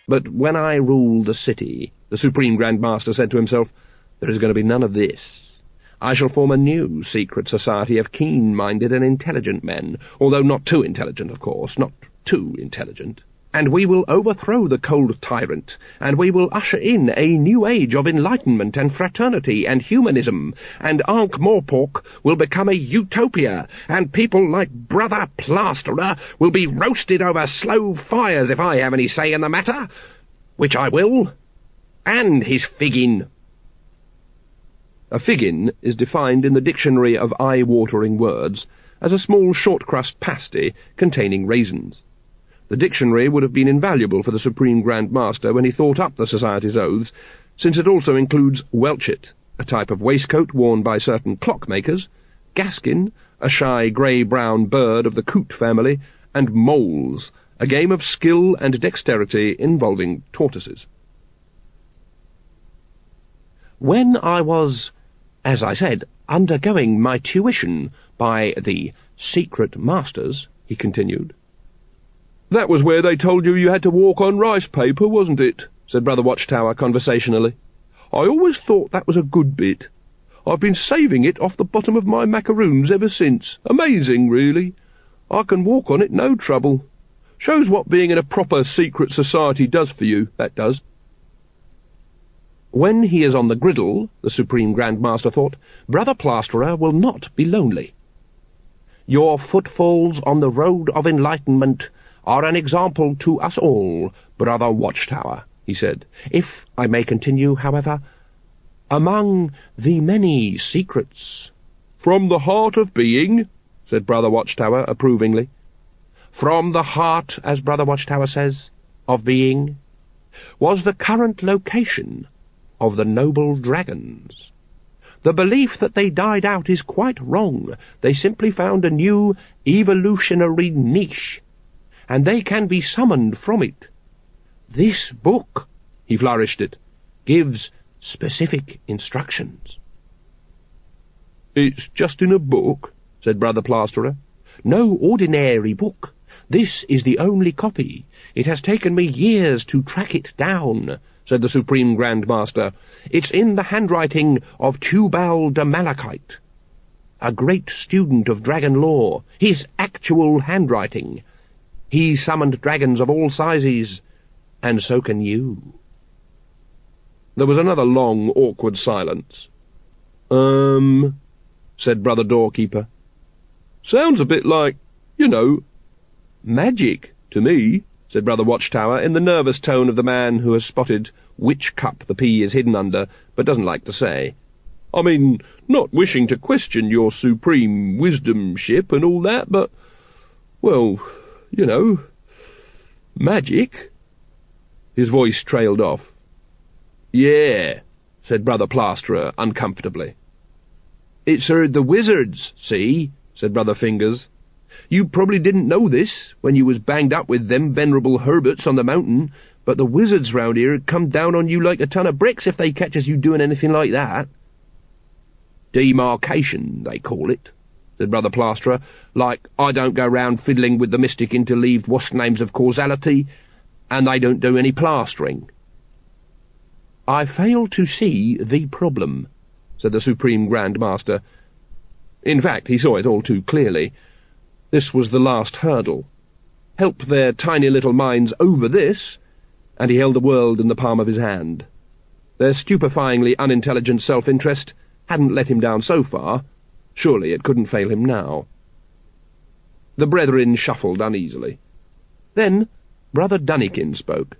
But when I rule the city, the Supreme Grand Master said to himself, there is going to be none of this. I shall form a new secret society of keen-minded and intelligent men, although not too intelligent, of course, not too intelligent. And we will overthrow the cold tyrant, and we will usher in a new age of enlightenment and fraternity and humanism, and Ankh-Morpork will become a utopia, and people like Brother Plasterer will be roasted over slow fires if I have any say in the matter, which I will, and his figgin. A figgin is defined in the Dictionary of Eye-Watering Words as a small short-crust pasty containing raisins. The dictionary would have been invaluable for the Supreme Grand Master when he thought up the Society's oaths, since it also includes welchet, a type of waistcoat worn by certain clockmakers, gaskin, a shy grey-brown bird of the coot family, and moles, a game of skill and dexterity involving tortoises. When I was, as I said, undergoing my tuition by the secret masters, he continued. That was where they told you had to walk on rice paper, wasn't it? Said Brother Watchtower conversationally. I always thought that was a good bit. I've been saving it off the bottom of my macaroons ever since. Amazing, really. I can walk on it no trouble. Shows what being in a proper secret society does for you, that does. When he is on the griddle, the Supreme Grand Master thought, Brother Plasterer will not be lonely. Your footfalls on the road of enlightenment are an example to us all, Brother Watchtower, he said. If I may continue, however, among the many secrets— From the heart of being, said Brother Watchtower approvingly. From the heart, as Brother Watchtower says, of being, was the current location of the noble dragons. The belief that they died out is quite wrong. They simply found a new evolutionary niche, and they can be summoned from it. This book, he flourished it, gives specific instructions. It's just in a book, said Brother Plasterer. No ordinary book. This is the only copy. It has taken me years to track it down, said the Supreme Grand Master. It's in the handwriting of Tubal de Malachite, a great student of dragon lore, his actual handwriting. He summoned dragons of all sizes, and so can you. There was another long, awkward silence. Said Brother Doorkeeper. Sounds a bit like, magic to me, said Brother Watchtower, in the nervous tone of the man who has spotted which cup the pea is hidden under, but doesn't like to say. I mean, not wishing to question your supreme wisdomship and all that, but, well, magic. His voice trailed off. Yeah, said Brother Plasterer uncomfortably. It's the wizards, see, said Brother Fingers. You probably didn't know this when you was banged up with them venerable Herberts on the mountain, but the wizards round here come down on you like a ton of bricks if they catches you doing anything like that. Demarcation, they call it, said Brother Plasterer, like I don't go round fiddling with the mystic interleaved what's-names of causality, and they don't do any plastering. I fail to see the problem, said the Supreme Grand Master. In fact, he saw it all too clearly. This was the last hurdle. Help their tiny little minds over this, and he held the world in the palm of his hand. Their stupefyingly unintelligent self-interest hadn't let him down so far. Surely it couldn't fail him now. The brethren shuffled uneasily. Then Brother Dunnikin spoke.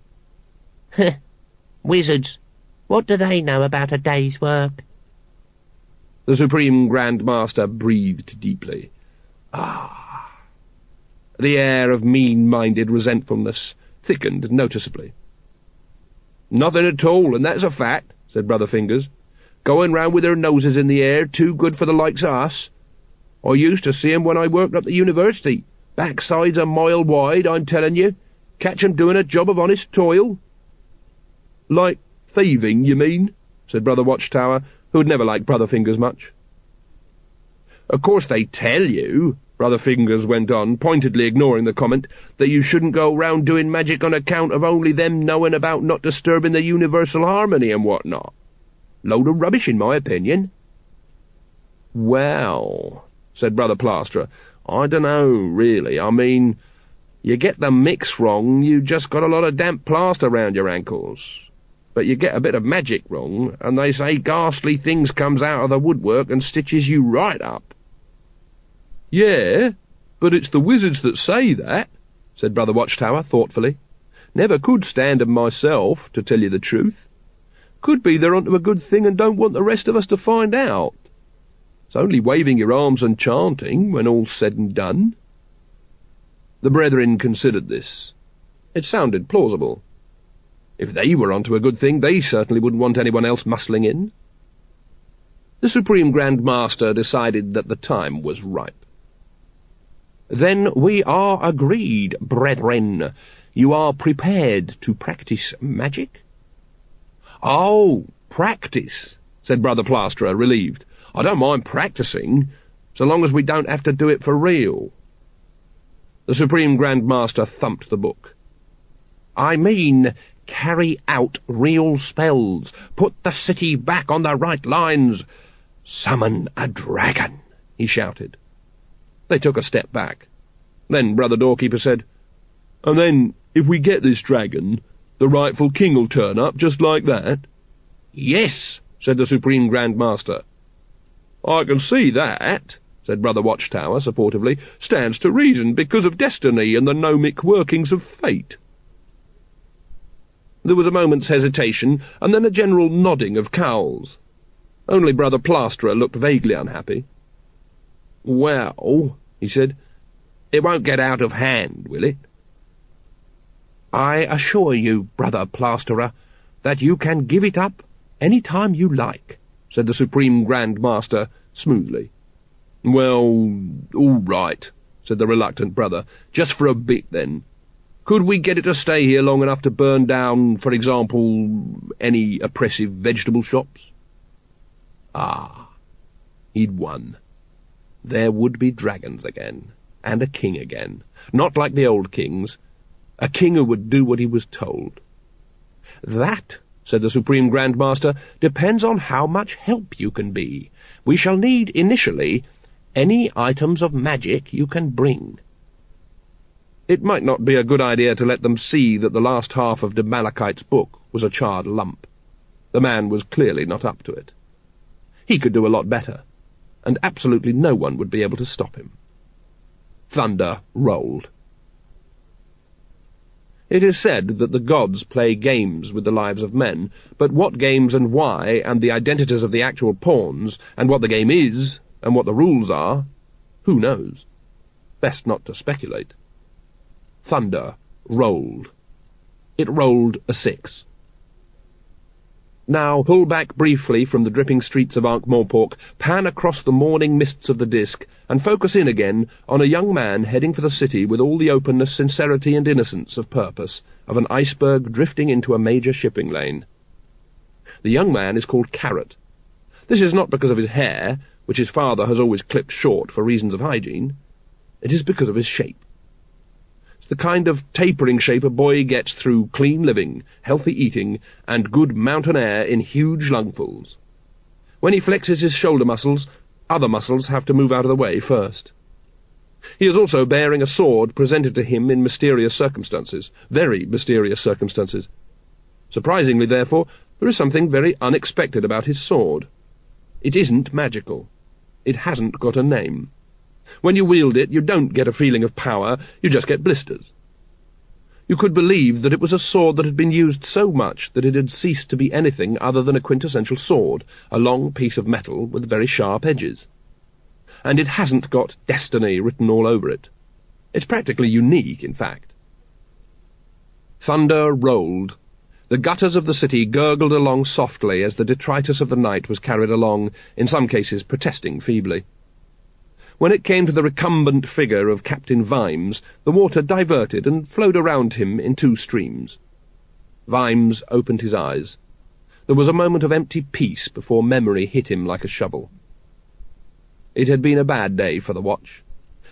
Wizards, what do they know about a day's work? The Supreme Grand Master breathed deeply. Ah! The air of mean-minded resentfulness thickened noticeably. Nothing at all, and that's a fact, said Brother Fingers. Going round with their noses in the air, too good for the likes of us. I used to see 'em when I worked up the university. Backsides a mile wide, I'm telling you. Catch 'em doing a job of honest toil. Like thieving, you mean? Said Brother Watchtower, who had never liked Brother Fingers much. Of course they tell you, Brother Fingers went on, pointedly ignoring the comment, that you shouldn't go round doing magic on account of only them knowing about not disturbing the universal harmony and what not. Load of rubbish, in my opinion. Well, said Brother Plasterer, I dunno, really. I mean, you get the mix wrong, you just got a lot of damp plaster round your ankles. But you get a bit of magic wrong, and they say ghastly things comes out of the woodwork and stitches you right up. Yeah, but it's the wizards that say that, said Brother Watchtower thoughtfully. Never could stand 'em myself, to tell you the truth. Could be they're onto a good thing and don't want the rest of us to find out. It's only waving your arms and chanting, when all's said and done. The brethren considered this. It sounded plausible. If they were onto a good thing, they certainly wouldn't want anyone else muscling in. The Supreme Grand Master decided that the time was ripe. Then we are agreed, brethren. You are prepared to practice magic? Oh, practice, said Brother Plasterer, relieved. I don't mind practising, so long as we don't have to do it for real. The Supreme Grand Master thumped the book. I mean, carry out real spells. Put the city back on the right lines. Summon a dragon, he shouted. They took a step back. Then Brother Doorkeeper said, And then, if we get this dragon, the rightful king'll turn up just like that? Yes, said the Supreme Grand Master. I can see that, said Brother Watchtower supportively. Stands to reason, because of destiny and the gnomic workings of fate. There was a moment's hesitation, and then a general nodding of cowls. Only Brother Plasterer looked vaguely unhappy. Well, he said, it won't get out of hand, will it? I assure you, Brother Plasterer, that you can give it up any time you like, said the Supreme Grand Master smoothly. Well, all right, said the reluctant brother, just for a bit, then. Could we get it to stay here long enough to burn down, for example, any oppressive vegetable shops? Ah, he'd won. There would be dragons again, and a king again, not like the old kings, a king who would do what he was told. That, said the Supreme Grand Master, depends on how much help you can be. We shall need, initially, any items of magic you can bring. It might not be a good idea to let them see that the last half of de Malachite's book was a charred lump. The man was clearly not up to it. He could do a lot better, and absolutely no one would be able to stop him. Thunder rolled. It is said that the gods play games with the lives of men, but what games and why, and the identities of the actual pawns, and what the game is, and what the rules are, who knows? Best not to speculate. Thunder rolled. It rolled a 6. Now pull back briefly from the dripping streets of Ankh-Morpork, pan across the morning mists of the disk, and focus in again on a young man heading for the city with all the openness, sincerity, and innocence of purpose of an iceberg drifting into a major shipping lane. The young man is called Carrot. This is not because of his hair, which his father has always clipped short for reasons of hygiene. It is because of his shape. The kind of tapering shape a boy gets through clean living, healthy eating, and good mountain air in huge lungfuls. When he flexes his shoulder muscles, other muscles have to move out of the way first. He is also bearing a sword presented to him in mysterious circumstances, very mysterious circumstances. Surprisingly, therefore, there is something very unexpected about his sword. It isn't magical. It hasn't got a name. When you wield it, you don't get a feeling of power, you just get blisters. You could believe that it was a sword that had been used so much that it had ceased to be anything other than a quintessential sword, a long piece of metal with very sharp edges. And it hasn't got destiny written all over it. It's practically unique, in fact. Thunder rolled. The gutters of the city gurgled along softly as the detritus of the night was carried along, in some cases protesting feebly. When it came to the recumbent figure of Captain Vimes, the water diverted and flowed around him in 2 streams. Vimes opened his eyes. There was a moment of empty peace before memory hit him like a shovel. It had been a bad day for the watch.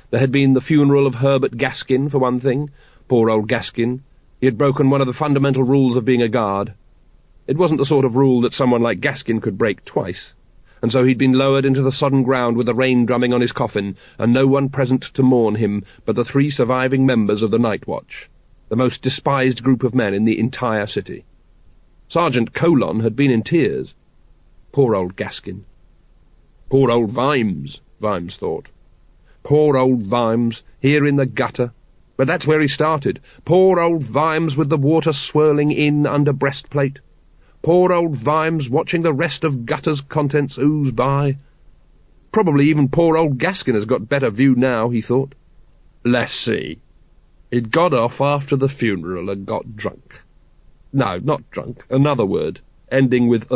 There had been the funeral of Herbert Gaskin, for one thing. Poor old Gaskin. He had broken one of the fundamental rules of being a guard. It wasn't the sort of rule that someone like Gaskin could break twice, and so he'd been lowered into the sodden ground with the rain drumming on his coffin, and no one present to mourn him but the 3 surviving members of the Night Watch, the most despised group of men in the entire city. Sergeant Colon had been in tears. Poor old Gaskin. Poor old Vimes, Vimes thought. Poor old Vimes, here in the gutter. But that's where he started. Poor old Vimes with the water swirling in under breastplate. Poor old Vimes watching the rest of Gutter's contents ooze by. Probably even poor old Gaskin has got better view now, he thought. Let's see. He'd got off after the funeral and got drunk. No, not drunk, another word, ending with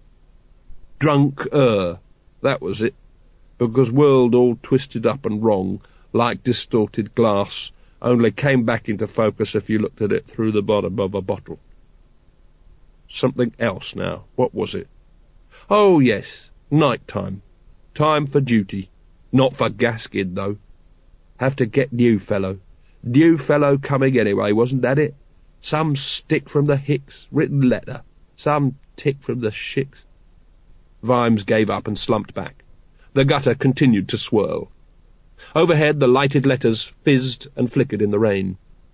Drunk, that was it. Because world all twisted up and wrong, like distorted glass, only came back into focus if you looked at it through the bottom of a bottle. Something else now. What was it? Oh, yes, night time. Time for duty. Not for Gaskin, though. Have to get new fellow. New fellow coming anyway, wasn't that it? Some stick from the Hicks, written letter. Some tick from the Shicks. Vimes gave up and slumped back. The gutter continued to swirl. Overhead the lighted letters fizzed and flickered in the rain.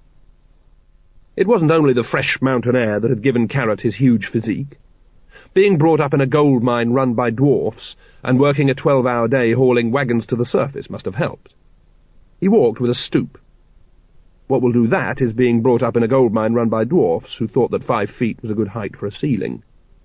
It wasn't only the fresh mountain air that had given Carrot his huge physique. Being brought up in a gold mine run by dwarfs, and working a 12-hour day hauling wagons to the surface must have helped. He walked with a stoop. What will do that is being brought up in a gold mine run by dwarfs who thought that 5 feet was a good height for a ceiling.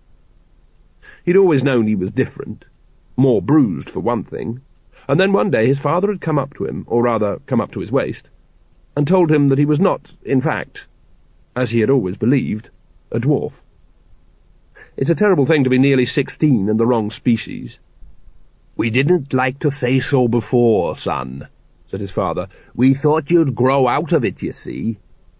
He'd always known he was different, more bruised for one thing, and then one day his father had come up to him, or rather come up to his waist, and told him that he was not, in fact, as he had always believed, a dwarf. It's a terrible thing to be nearly 16 and the wrong species. "We didn't like to say so before, son," said his father. "We thought you'd grow out of it, you see."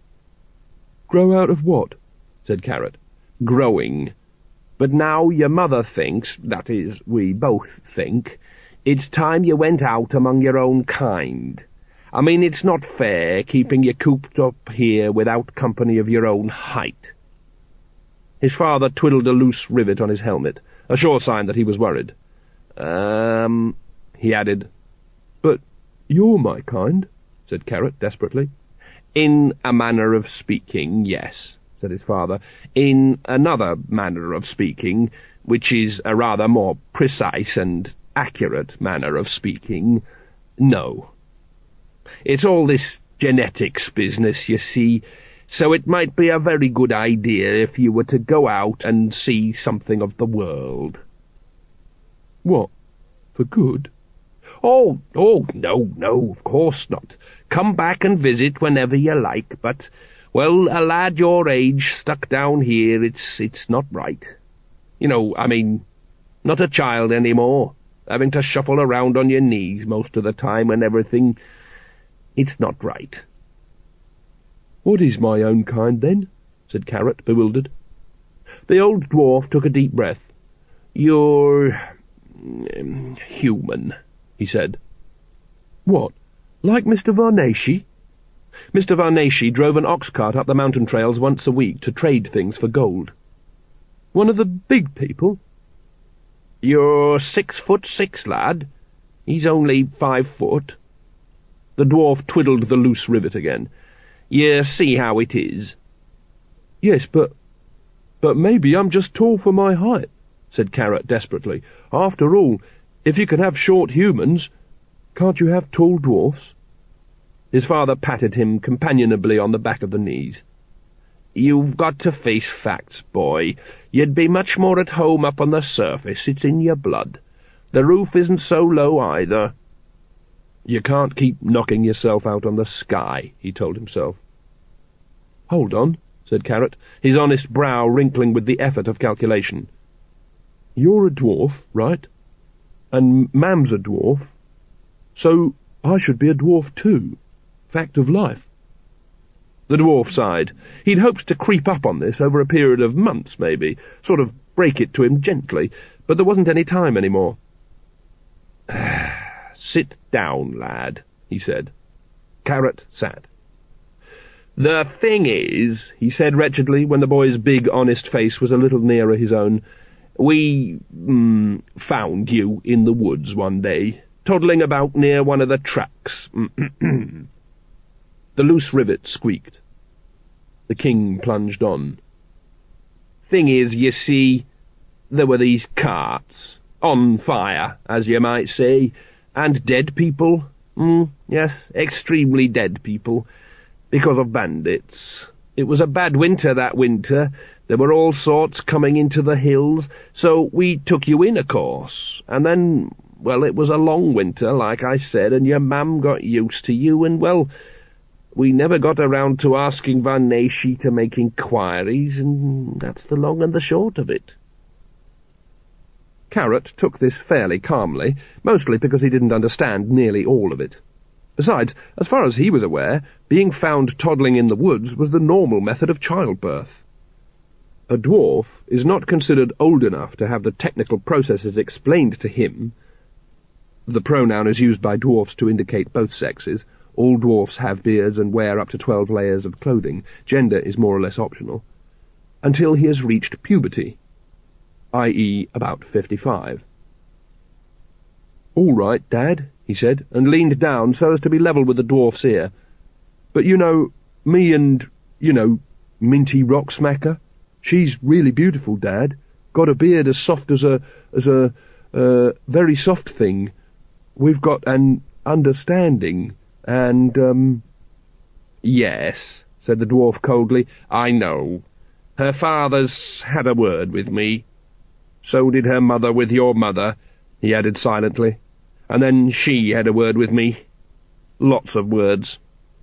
"Grow out of what?" said Carrot. "Growing. But now your mother thinks, that is, we both think, it's time you went out among your own kind. I mean, it's not fair keeping you cooped up here without company of your own height." His father twiddled a loose rivet on his helmet, a sure sign that he was worried. He added. "But you're my kind," said Carrot desperately. "In a manner of speaking, yes," said his father. "In another manner of speaking, which is a rather more precise and accurate manner of speaking, no. It's all this genetics business, you see, so it might be a very good idea if you were to go out and see something of the world." "What, for good?" Oh, no, of course not. Come back and visit whenever you like, but, well, a lad your age stuck down here, it's not right. You know, I mean, not a child any more, having to shuffle around on your knees most of the time and everything. It's not right." "What is my own kind, then?" said Carrot, bewildered. The old dwarf took a deep breath. "You're human," he said. "What, like Mr. Varnashey?" Mr. Varnashey drove an ox-cart up the mountain trails once a week to trade things for gold. "One of the big people?" "You're 6'6", lad. He's only 5 foot. The dwarf twiddled the loose rivet again. "You see how it is." "Yes, but maybe I'm just tall for my height," said Carrot desperately. "After all, if you can have short humans, can't you have tall dwarfs?" His father patted him companionably on the back of the knees. "You've got to face facts, boy. You'd be much more at home up on the surface. It's in your blood. The roof isn't so low either." "You can't keep knocking yourself out on the sky," he told himself. "Hold on," said Carrot, his honest brow wrinkling with the effort of calculation. "You're a dwarf, right? And Mam's a dwarf. So I should be a dwarf too. Fact of life." The dwarf sighed. He'd hoped to creep up on this over a period of months, maybe, sort of break it to him gently, but there wasn't any time any more. "Sit down, lad," he said. Carrot sat. "The thing is," he said wretchedly, when the boy's big, honest face was a little nearer his own, "we found you in the woods one day, toddling about near one of the tracks." The loose rivet squeaked. The king plunged on. "Thing is, you see, there were these carts, on fire, as you might say, and dead people. Yes, extremely dead people, because of bandits. It was a bad winter that winter. There were all sorts coming into the hills, so we took you in, of course. And then, well, it was a long winter, like I said, and your mam got used to you, and, well, we never got around to asking Varnashey to make inquiries, and that's the long and the short of it." Carrot took this fairly calmly, mostly because he didn't understand nearly all of it. Besides, as far as he was aware, being found toddling in the woods was the normal method of childbirth. A dwarf is not considered old enough to have the technical processes explained to him. The pronoun is used by dwarfs to indicate both sexes. All dwarfs have beards and wear up to 12 layers of clothing. Gender is more or less optional. Until he has reached puberty, i.e. about 55. "All right, Dad," he said, and leaned down so as to be level with the dwarf's ear. "But me and, Minty Rocksmacker, she's really beautiful, Dad. Got a beard as soft as a very soft thing. We've got an understanding, and, "Yes," said the dwarf coldly, "I know. Her father's had a word with me. So did her mother with your mother," he added silently. "And then she had a word with me. Lots of words.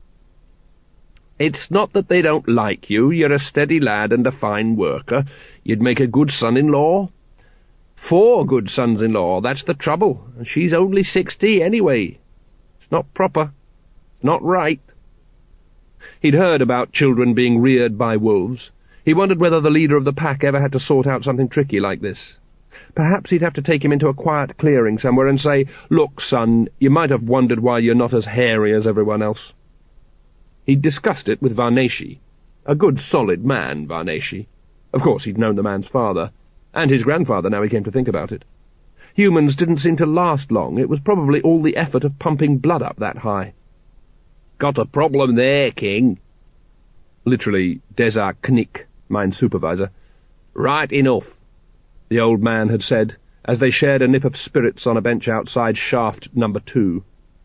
It's not that they don't like you. You're a steady lad and a fine worker. You'd make a good son-in-law. 4 good sons-in-law, that's the trouble. And she's only 60 anyway. It's not proper. It's not right." He'd heard about children being reared by wolves. He wondered whether the leader of the pack ever had to sort out something tricky like this. Perhaps he'd have to take him into a quiet clearing somewhere and say, "Look, son, you might have wondered why you're not as hairy as everyone else." He'd discussed it with Varnashey. A good, solid man, Varnashey. Of course, he'd known the man's father, and his grandfather, now he came to think about it. Humans didn't seem to last long. It was probably all the effort of pumping blood up that high. "Got a problem there, King." Literally, Desar Knick, mine supervisor. "Right enough," the old man had said, as they shared a nip of spirits on a bench outside shaft number 2.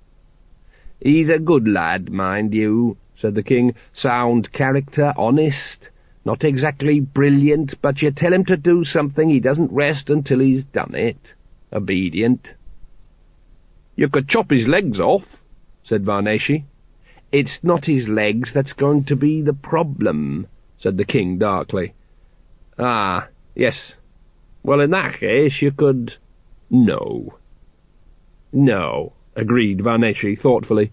"He's a good lad, mind you," said the king. "Sound character, honest, not exactly brilliant, but you tell him to do something, he doesn't rest until he's done it. Obedient." "You could chop his legs off," said Varnashey. "It's not his legs that's going to be the problem," said the king darkly. "Ah, yes. Well, in that case, you could—" "No." "No," agreed Varnashey thoughtfully.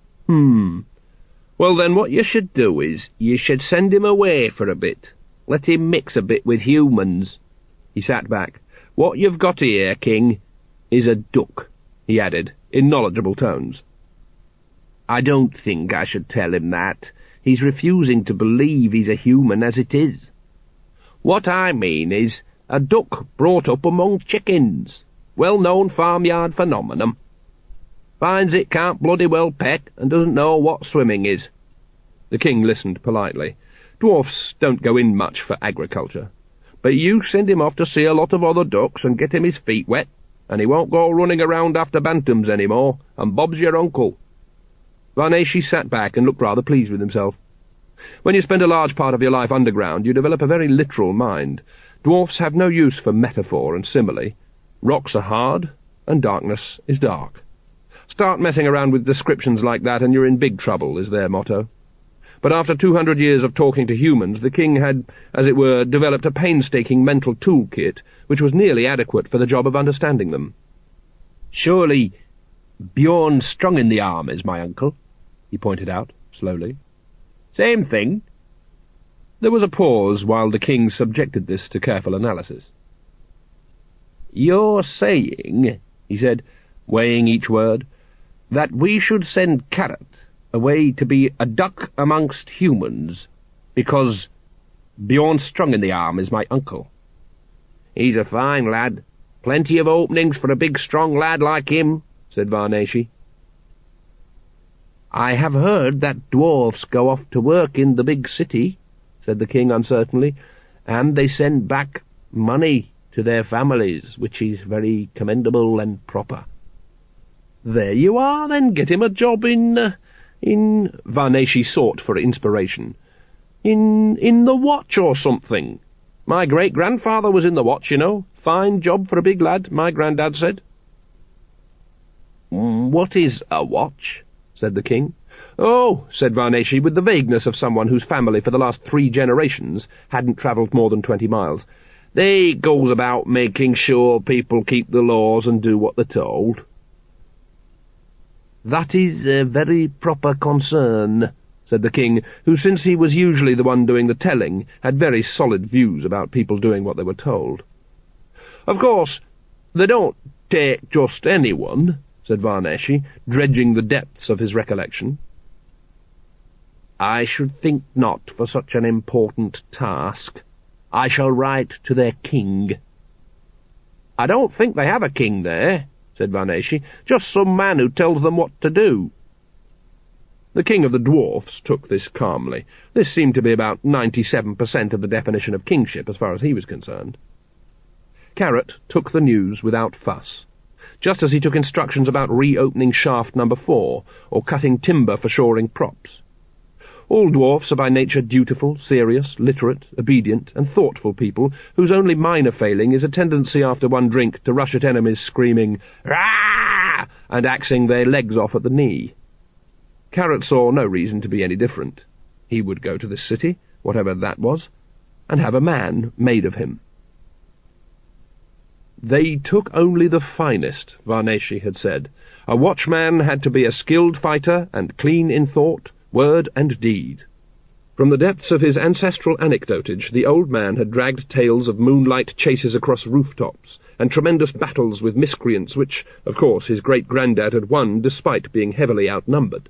Well, then what you should do is, you should send him away for a bit. Let him mix a bit with humans." He sat back. "What you've got here, King, is a duck," he added, in knowledgeable tones. "I don't think I should tell him that. He's refusing to believe he's a human as it is. What I mean is, a duck brought up among chickens. Well-known farmyard phenomenon. Finds it can't bloody well peck, and doesn't know what swimming is." The king listened politely. Dwarfs don't go in much for agriculture. "But you send him off to see a lot of other ducks and get him his feet wet, and he won't go running around after bantams any more, and Bob's your uncle." Varnashey sat back and looked rather pleased with himself. When you spend a large part of your life underground, you develop a very literal mind. Dwarfs have no use for metaphor and simile. Rocks are hard, and darkness is dark. Start messing around with descriptions like that and you're in big trouble, is their motto. But after 200 years of talking to humans, the king had, as it were, developed a painstaking mental toolkit which was nearly adequate for the job of understanding them. "Surely Bjorn Strong in the Arm is my uncle," he pointed out, slowly. "Same thing." There was a pause while the king subjected this to careful analysis. "You're saying," he said, weighing each word, that we should send Carrot away to be a duck amongst humans, because Bjornstrung in the arm is my uncle. He's a fine lad. Plenty of openings for a big strong lad like him, said Varnashi. I have heard that dwarfs go off to work in the big city, said the king uncertainly, and they send back money to their families, which is very commendable and proper. There you are, then. Get him a job in Varnashi sought for inspiration. In the watch or something. My great-grandfather was in the watch, you know. Fine job for a big lad, my granddad said. What is a watch? Said the king. Oh, said Varnashi, with the vagueness of someone whose family for the last 3 generations hadn't travelled more than 20 miles. They goes about making sure people keep the laws and do what they're told. That is a very proper concern, said the king, who, since he was usually the one doing the telling, had very solid views about people doing what they were told. Of course, they don't take just anyone, said Varnashi, dredging the depths of his recollection. I should think not for such an important task. I shall write to their king. I don't think they have a king there, said Varnashi, just some man who tells them what to do. The king of the dwarfs took this calmly. This seemed to be about 97% of the definition of kingship as far as he was concerned. Carrot took the news without fuss, just as he took instructions about reopening shaft number 4, or cutting timber for shoring props. All dwarfs are by nature dutiful, serious, literate, obedient, and thoughtful people, whose only minor failing is a tendency after one drink to rush at enemies screaming, "Rah!" and axing their legs off at the knee. Carrot saw no reason to be any different. He would go to this city, whatever that was, and have a man made of him. They took only the finest, Varnashi had said. A watchman had to be a skilled fighter and clean in thought, word and deed. From the depths of his ancestral anecdotage, the old man had dragged tales of moonlight chases across rooftops, and tremendous battles with miscreants which, of course, his great-granddad had won despite being heavily outnumbered.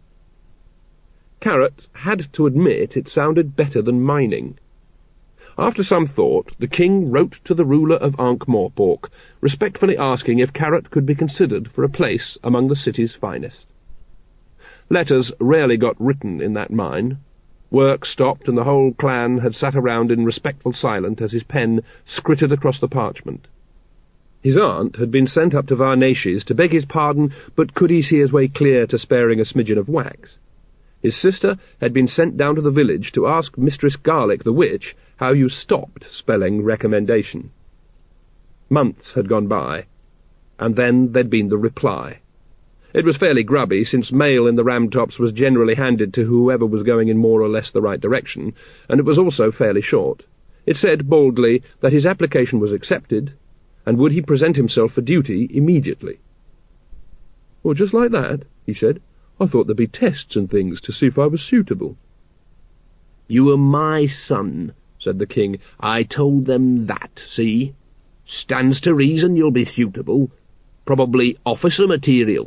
Carrot had to admit it sounded better than mining. After some thought, the king wrote to the ruler of Ankh-Morpork, respectfully asking if Carrot could be considered for a place among the city's finest. Letters rarely got written in that mine. Work stopped, and the whole clan had sat around in respectful silence as his pen skrittered across the parchment. His aunt had been sent up to Varnashi's to beg his pardon, but could he see his way clear to sparing a smidgen of wax? His sister had been sent down to the village to ask Mistress Garlic the witch how you stopped spelling recommendation. Months had gone by, and then there'd been the reply. It was fairly grubby, since mail in the Ramtops was generally handed to whoever was going in more or less the right direction, and it was also fairly short. It said boldly that his application was accepted, and would he present himself for duty immediately. "Well, just like that," he said. "I thought there'd be tests and things to see if I was suitable." "You are my son," said the king. "I told them that, see? Stands to reason you'll be suitable. Probably officer material."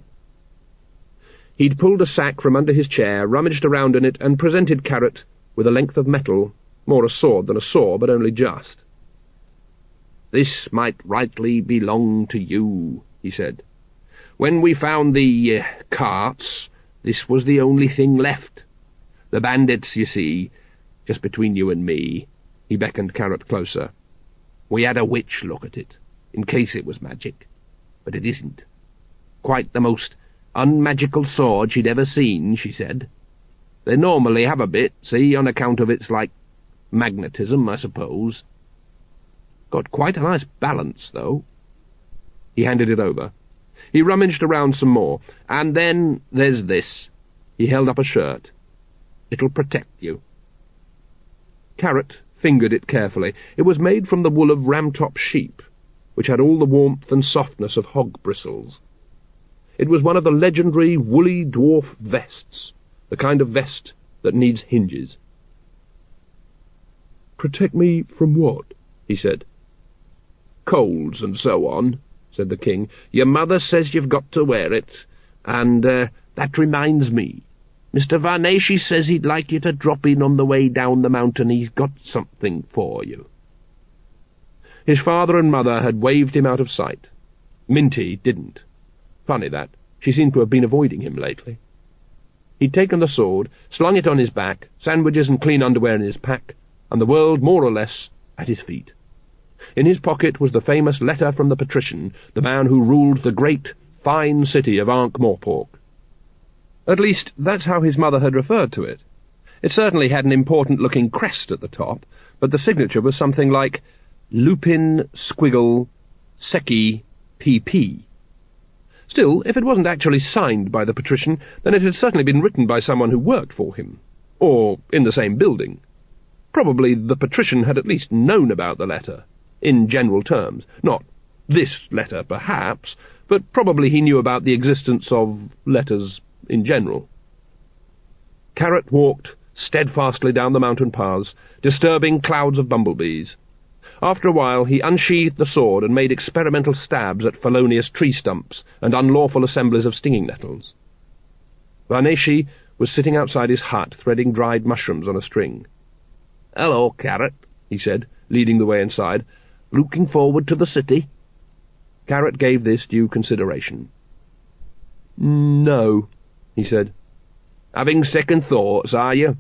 He'd pulled a sack from under his chair, rummaged around in it, and presented Carrot with a length of metal, more a sword than a saw, but only just. "This might rightly belong to you," he said. "When we found the carts, this was the only thing left. The bandits, you see, just between you and me." He beckoned Carrot closer. "We had a witch look at it, in case it was magic, but it isn't. Quite the most unmagical sword she'd ever seen, she said. They normally have a bit, see, on account of its, magnetism, I suppose. Got quite a nice balance, though." He handed it over. He rummaged around some more. "And then there's this." He held up a shirt. "It'll protect you." Carrot fingered it carefully. It was made from the wool of Ramtop sheep, which had all the warmth and softness of hog bristles. It was one of the legendary woolly dwarf vests, the kind of vest that needs hinges. "Protect me from what?" he said. "Colds and so on," said the king. "Your mother says you've got to wear it, and That reminds me. Mr. Varnacey says he'd like you to drop in on the way down the mountain. He's got something for you." His father and mother had waved him out of sight. Minty didn't. Funny that. She seemed to have been avoiding him lately. He'd taken the sword, slung it on his back, sandwiches and clean underwear in his pack, and the world more or less at his feet. In his pocket was the famous letter from the patrician, the man who ruled the great, fine city of Ankh-Morpork. At least, that's how his mother had referred to it. It certainly had an important-looking crest at the top, but the signature was something like Lupin Squiggle Seki PP. Still, if it wasn't actually signed by the patrician, then it had certainly been written by someone who worked for him, or in the same building. Probably the patrician had at least known about the letter, in general terms. Not this letter, perhaps, but probably he knew about the existence of letters in general. Carrot walked steadfastly down the mountain paths, disturbing clouds of bumblebees. After a while he unsheathed the sword and made experimental stabs at felonious tree stumps and unlawful assemblies of stinging nettles. Varnacey was sitting outside his hut, threading dried mushrooms on a string. "Hello, Carrot," he said, leading the way inside. "Looking forward to the city?" Carrot gave this due consideration. "No," he said. "Having second thoughts, are you?"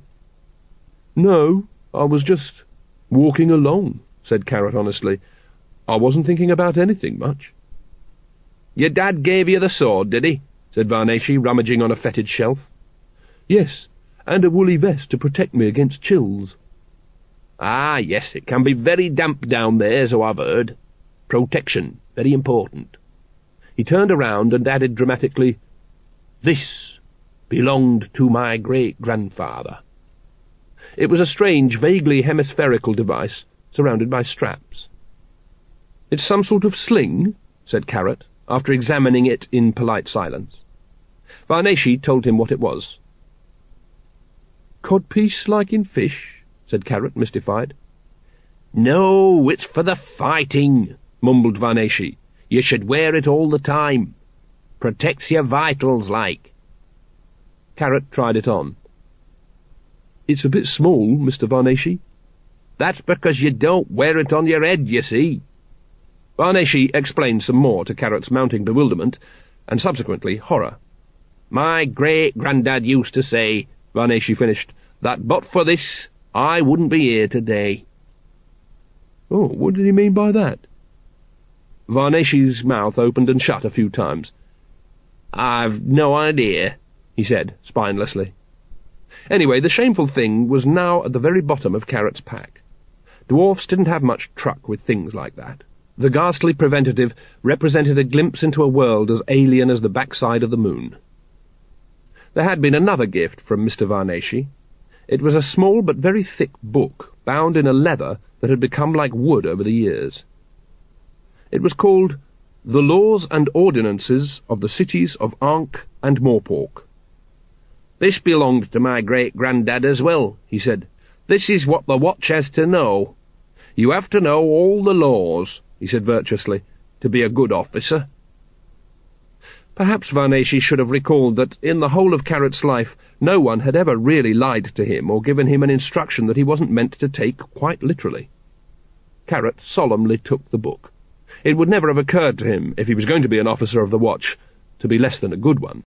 "No, I was just walking along," said Carrot honestly. "I wasn't thinking about anything much." "Your dad gave you the sword, did he?" said Varnacey, rummaging on a fetid shelf. "Yes, and a woolly vest to protect me against chills." "Ah, yes, it can be very damp down there, so I've heard. Protection, very important." He turned around and added dramatically, "This belonged to my great-grandfather." It was a strange, vaguely hemispherical device, surrounded by straps. "It's some sort of sling?" said Carrot, after examining it in polite silence. Varnacey told him what it was. "Codpiece like in fish?" said Carrot, mystified. "No, it's for the fighting," mumbled Varnacey. "You should wear it all the time. Protects your vitals, like." Carrot tried it on. "It's a bit small, Mr. Varnacey." "That's because you don't wear it on your head, you see." Varnacey explained some more to Carrot's mounting bewilderment, and subsequently horror. "My great-granddad used to say," Varnacey finished, "that but for this, I wouldn't be here today." "Oh, what did he mean by that?" Varnacey's mouth opened and shut a few times. "I've no idea," he said, spinelessly. Anyway, the shameful thing was now at the very bottom of Carrot's pack. Dwarfs didn't have much truck with things like that. The ghastly preventative represented a glimpse into a world as alien as the backside of the moon. There had been another gift from Mr. Varnacey. It was a small but very thick book, bound in a leather that had become like wood over the years. It was called The Laws and Ordinances of the Cities of Ankh and Morpork. "This belonged to my great-granddad as well," he said. "This is what the watch has to know. You have to know all the laws," he said virtuously, "to be a good officer." Perhaps Varnacey should have recalled that in the whole of Carrot's life no one had ever really lied to him or given him an instruction that he wasn't meant to take quite literally. Carrot solemnly took the book. It would never have occurred to him, if he was going to be an officer of the watch, to be less than a good one.